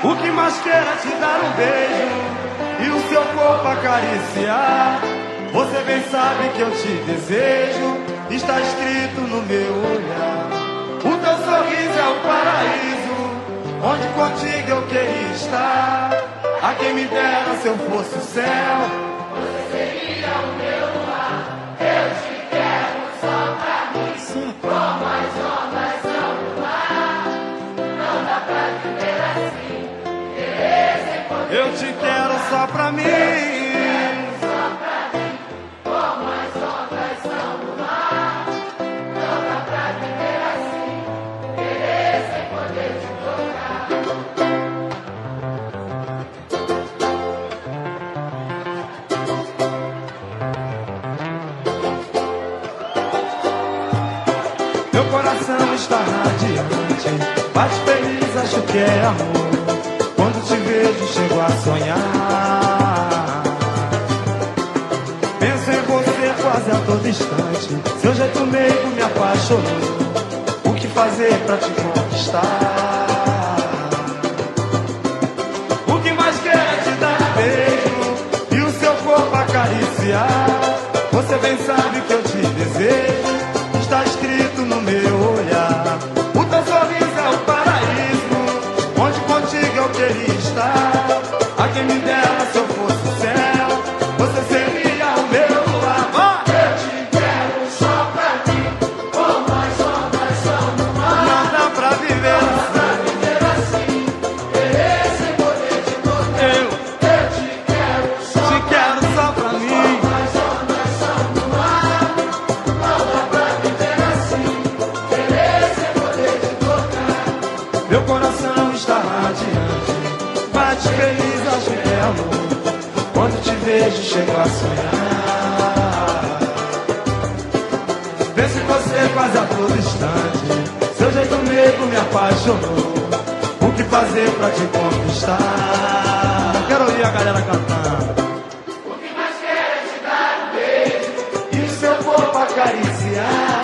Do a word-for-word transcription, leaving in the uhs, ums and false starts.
O que mais quero é te dar um beijo e o seu corpo acariciar. Você bem sabe que eu te desejo, está escrito no meu olhar. O teu sorriso é o paraíso, onde contigo eu queria estar. A quem me dera se eu fosse o céu, você seria o meu luar. Eu te quero só pra mim, como as ondas são no mar. Não dá pra viver assim, querer sem poder. eu te quero só pra mim. Só pra mim, como as ondas são no mar. Não dá pra viver assim, querer sem poder te tocar. Meu coração está radiante, bate feliz, acho que é amor. Quando te vejo, chego a sonhar. Penso em você quase a todo instante. Seu jeito meigo me apaixonou. O que fazer pra te conquistar? O que mais quero é te dar um beijo e o seu corpo acariciar. Você bem sabe que eu te desejo, está escrito no meu olhar. O teu sorriso é o paraíso, onde contigo eu queria estar. A quem me dera se eu fosse o céu, você seria o meu luar. Vai! Eu te quero só pra mim, como as ondas são no mar. Não dá pra viver Pra viver assim, querer sem poder te tocar. eu Eu te quero só te quero só pra mim. as ondas são no mar. Não dá pra viver assim, querer sem poder te tocar. Meu coração está radiante, bate feliz, acho que é amor. Quando te vejo, chego a sonhar. Penso em você quase a todo instante. Seu jeito meigo me apaixonou. O que fazer pra te conquistar? Quero ouvir a galera cantando. O que mais quero é te dar um beijo E o seu corpo acariciar.